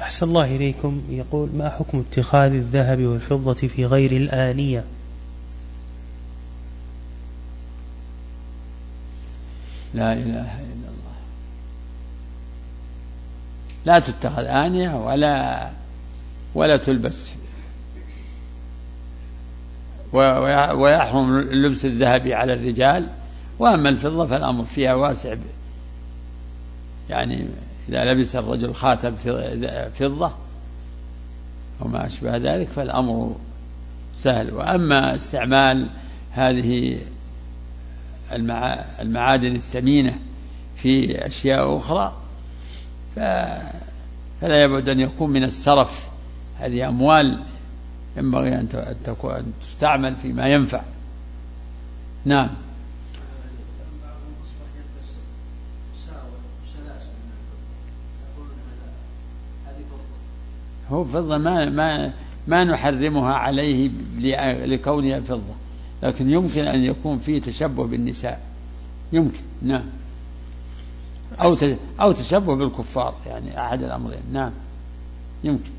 أحسن الله إليكم. يقول: ما حكم اتخاذ الذهب والفضة في غير الآنية؟ لا إله إلا الله، لا تتخذ آنية ولا تلبس، ويحرم اللبس الذهبي على الرجال. وأما الفضة فالأمر فيها واسع، يعني إذا لبس الرجل خاتم فضة وما أشبه ذلك فالأمر سهل. وأما استعمال هذه المعادن الثمينة في أشياء أخرى فلا يبعد أن يكون من السرف. هذه أموال ينبغي أن تستعمل فيما ينفع. نعم. هو فضة ما نحرمها عليه لكونها فضة، لكن يمكن أن يكون فيه تشبه بالنساء، يمكن. نعم. أو تشبه بالكفار، يعني أحد الأمرين. نعم، يمكن.